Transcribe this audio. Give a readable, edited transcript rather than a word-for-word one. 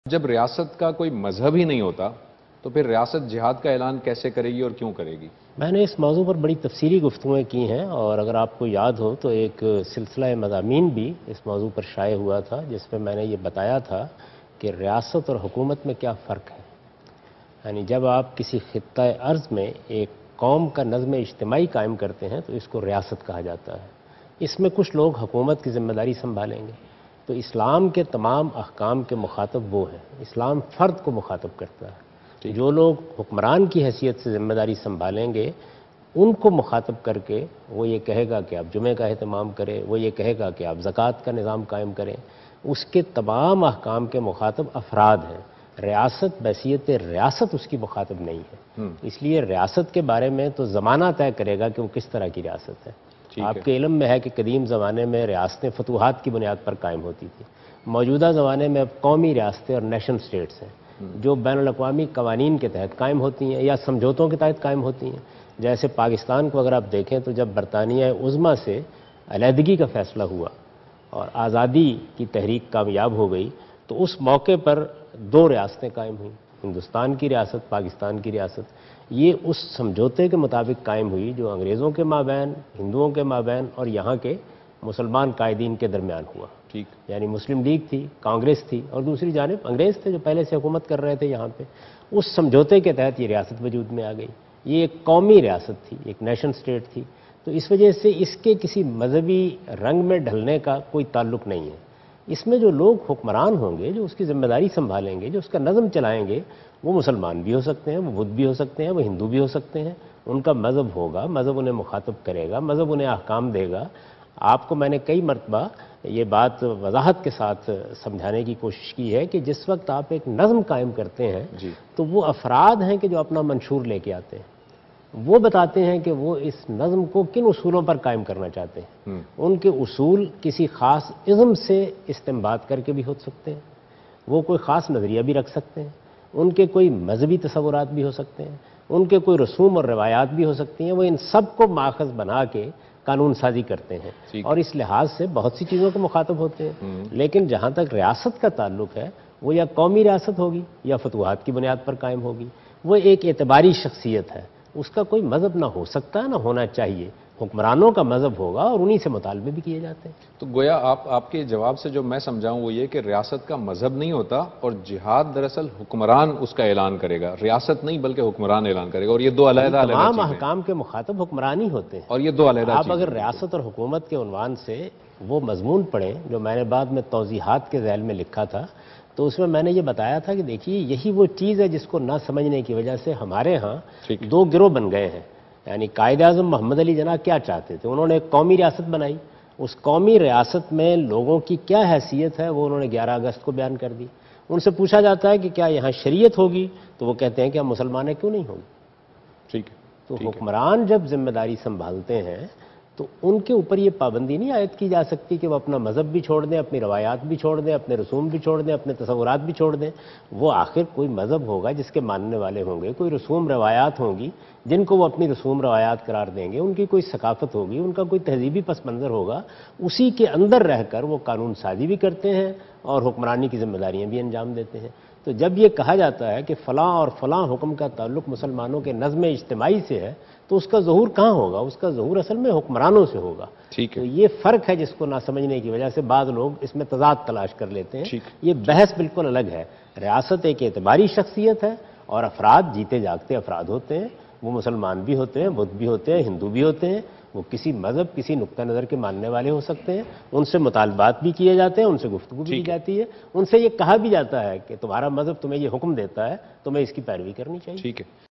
جب ریاست کا کوئی مذہب ہی نہیں ہوتا تو پھر ریاست جہاد کا اعلان کیسے کرے گی اور کیوں کرے گی؟ میں نے اس موضوع پر بڑی تفصیلی گفتگویں کی ہیں، اور اگر آپ کو یاد ہو تو ایک سلسلہ مضامین بھی اس موضوع پر شائع ہوا تھا، جس میں میں نے یہ بتایا تھا کہ ریاست اور حکومت میں کیا فرق ہے۔ یعنی جب آپ کسی خطہ ارض میں ایک قوم کا نظم اجتماعی قائم کرتے ہیں تو اس کو ریاست کہا جاتا ہے۔ اس میں کچھ لوگ حکومت کی ذمہ داری سنبھالیں گے۔ تو اسلام کے تمام احکام کے مخاطب وہ ہیں۔ اسلام فرد کو مخاطب کرتا ہے۔ جو لوگ حکمران کی حیثیت سے ذمہ داری سنبھالیں گے ان کو مخاطب کر کے وہ یہ کہے گا کہ آپ جمعے کا اہتمام کریں، وہ یہ کہے گا کہ آپ زکوٰۃ کا نظام قائم کریں۔ اس کے تمام احکام کے مخاطب افراد ہیں۔ ریاست بحیثیت ریاست اس کی مخاطب نہیں ہے۔ اس لیے ریاست کے بارے میں تو زمانہ طے کرے گا کہ وہ کس طرح کی ریاست ہے۔ آپ کے علم میں ہے کہ قدیم زمانے میں ریاستیں فتوحات کی بنیاد پر قائم ہوتی تھی۔ موجودہ زمانے میں اب قومی ریاستیں اور نیشن سٹیٹس ہیں جو بین الاقوامی قوانین کے تحت قائم ہوتی ہیں یا سمجھوتوں کے تحت قائم ہوتی ہیں۔ جیسے پاکستان کو اگر آپ دیکھیں تو جب برطانیہ عظمیٰ سے علیحدگی کا فیصلہ ہوا اور آزادی کی تحریک کامیاب ہو گئی تو اس موقع پر دو ریاستیں قائم ہوئیں، ہندوستان کی ریاست، پاکستان کی ریاست۔ یہ اس سمجھوتے کے مطابق قائم ہوئی جو انگریزوں کے مابین، ہندوؤں کے مابین اور یہاں کے مسلمان قائدین کے درمیان ہوا۔ یعنی مسلم لیگ تھی، کانگریس تھی اور دوسری جانب انگریز تھے جو پہلے سے حکومت کر رہے تھے یہاں پہ۔ اس سمجھوتے کے تحت یہ ریاست وجود میں آ گئی۔ یہ ایک قومی ریاست تھی، ایک نیشن سٹیٹ تھی۔ تو اس وجہ سے اس کے کسی مذہبی رنگ میں ڈھلنے کا کوئی تعلق نہیں ہے۔ اس میں جو لوگ حکمران ہوں گے، جو اس کی ذمہ داری سنبھالیں گے، جو اس کا نظم چلائیں گے، وہ مسلمان بھی ہو سکتے ہیں، وہ بدھ بھی ہو سکتے ہیں، وہ ہندو بھی ہو سکتے ہیں۔ ان کا مذہب ہوگا، مذہب انہیں مخاطب کرے گا، مذہب انہیں احکام دے گا۔ آپ کو میں نے کئی مرتبہ یہ بات وضاحت کے ساتھ سمجھانے کی کوشش کی ہے کہ جس وقت آپ ایک نظم قائم کرتے ہیں تو وہ افراد ہیں کہ جو اپنا منشور لے کے آتے ہیں، وہ بتاتے ہیں کہ وہ اس نظم کو کن اصولوں پر قائم کرنا چاہتے ہیں۔ ان کے اصول کسی خاص ازم سے استنباط کر کے بھی ہو سکتے ہیں، وہ کوئی خاص نظریہ بھی رکھ سکتے ہیں، ان کے کوئی مذہبی تصورات بھی ہو سکتے ہیں، ان کے کوئی رسوم اور روایات بھی ہو سکتی ہیں۔ وہ ان سب کو ماخذ بنا کے قانون سازی کرتے ہیں اور اس لحاظ سے بہت سی چیزوں کو مخاطب ہوتے ہیں۔ لیکن جہاں تک ریاست کا تعلق ہے وہ یا قومی ریاست ہوگی یا فتوحات کی بنیاد پر قائم ہوگی۔ وہ ایک اعتباری شخصیت ہے، اس کا کوئی مذہب نہ ہو سکتا ہے نہ ہونا چاہیے۔ حکمرانوں کا مذہب ہوگا اور انہی سے مطالبے بھی کیے جاتے ہیں۔ تو گویا آپ کے جواب سے جو میں سمجھاؤں وہ یہ کہ ریاست کا مذہب نہیں ہوتا اور جہاد دراصل حکمران اس کا اعلان کرے گا، ریاست نہیں بلکہ حکمران اعلان کرے گا، اور یہ دو علیحدہ تمام احکام کے مخاطب حکمران ہی ہوتے ہیں اور یہ دو علیحدہ آپ اگر ریاست اور حکومت کے عنوان سے وہ مضمون پڑھیں جو میں نے بعد میں توضیحات کے ذیل میں لکھا تھا تو اس میں نے یہ بتایا تھا کہ دیکھیے یہی وہ چیز ہے جس کو نہ سمجھنے کی وجہ سے ہمارے ہاں دو گروہ بن گئے ہیں۔ یعنی قائد اعظم محمد علی جناح کیا چاہتے تھے؟ انہوں نے ایک قومی ریاست بنائی، اس قومی ریاست میں لوگوں کی کیا حیثیت ہے وہ انہوں نے 11 اگست کو بیان کر دی۔ ان سے پوچھا جاتا ہے کہ کیا یہاں شریعت ہوگی تو وہ کہتے ہیں کہ ہم مسلمان ہیں، کیوں نہیں ہوگی؟ تو حکمران جب ذمہ داری سنبھالتے ہیں تو ان کے اوپر یہ پابندی نہیں عائد کی جا سکتی کہ وہ اپنا مذہب بھی چھوڑ دیں، اپنی روایات بھی چھوڑ دیں، اپنے رسوم بھی چھوڑ دیں، اپنے تصورات بھی چھوڑ دیں۔ وہ آخر کوئی مذہب ہوگا جس کے ماننے والے ہوں گے، کوئی رسوم روایات ہوں گی جن کو وہ اپنی رسوم روایات قرار دیں گے، ان کی کوئی ثقافت ہوگی، ان کا کوئی تہذیبی پس منظر ہوگا۔ اسی کے اندر رہ کر وہ قانون سازی بھی کرتے ہیں اور حکمرانی کی ذمہ داریاں بھی انجام دیتے ہیں۔ تو جب یہ کہا جاتا ہے کہ فلاں اور فلاں حکم کا تعلق مسلمانوں کے نظم اجتماعی سے ہے تو اس کا ظہور کہاں ہوگا؟ اس کا ظہور اصل میں حکمرانوں سے ہوگا۔ تو یہ فرق ہے جس کو نہ سمجھنے کی وجہ سے بعض لوگ اس میں تضاد تلاش کر لیتے ہیں۔ یہ بحث بالکل الگ ہے۔ ریاست ایک اعتباری شخصیت ہے اور افراد جیتے جاگتے افراد ہوتے ہیں، وہ مسلمان بھی ہوتے ہیں، بدھ بھی ہوتے ہیں، ہندو بھی ہوتے ہیں، وہ کسی مذہب کسی نقطہ نظر کے ماننے والے ہو سکتے ہیں۔ ان سے مطالبات بھی کیے جاتے ہیں، ان سے گفتگو بھی کی جاتی ہے، ان سے یہ کہا بھی جاتا ہے کہ تمہارا مذہب تمہیں یہ حکم دیتا ہے، تمہیں اس کی پیروی کرنی چاہیے۔